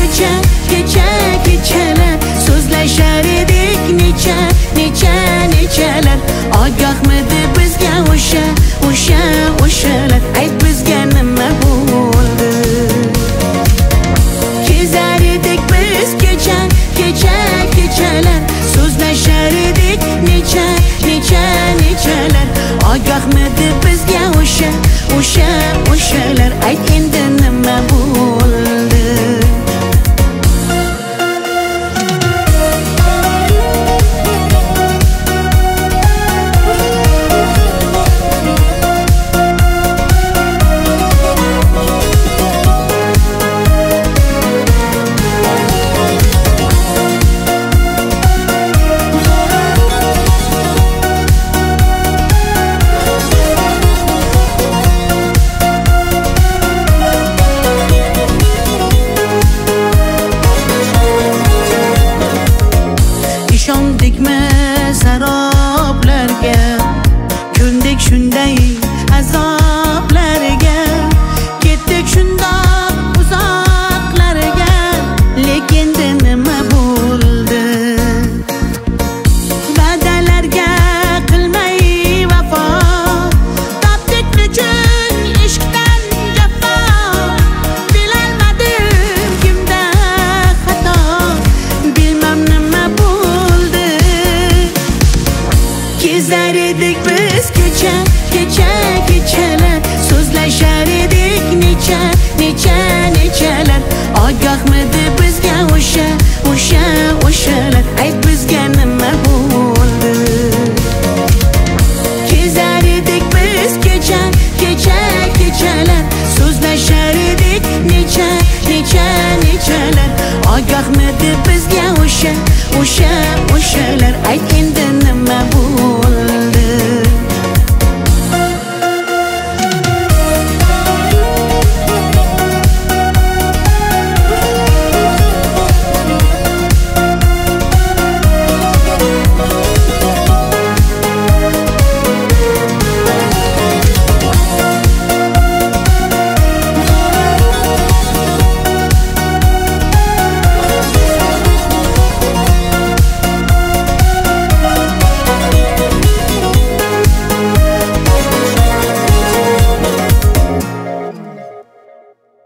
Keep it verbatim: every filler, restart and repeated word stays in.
kecha kecha kechalar so'zlashar edik necha necha nechalar ogohmidi bizga o'sha o'sha o'shalar ayt bizga nima bo'ldi kezar edik biz kecha kecha kechalar so'zlashar edik necha necha nechalar ogohmidi bizga o'sha o'sha o'shalar ayt endi nima bo'ldi ishondikmi saroblarga ko'ndik shunday azoblarga ketdik shundoq uzoqlarga lekin nima bo'ldi va'dalarga qilmay vafo topdik nechun ishqdan jafo bilolmadim kimda xato bilmam nima bo'ldi kezar edik biz kecha kecha kechalar so'zlashar edik necha necha nechalar ogohmidi bizga o'sha o'sha o'shalar ayt bizga nima bo'ldi kezar edik biz kecha kecha kechalar so'zlashar edik necha necha nechalar ogohmidi bizga o'sha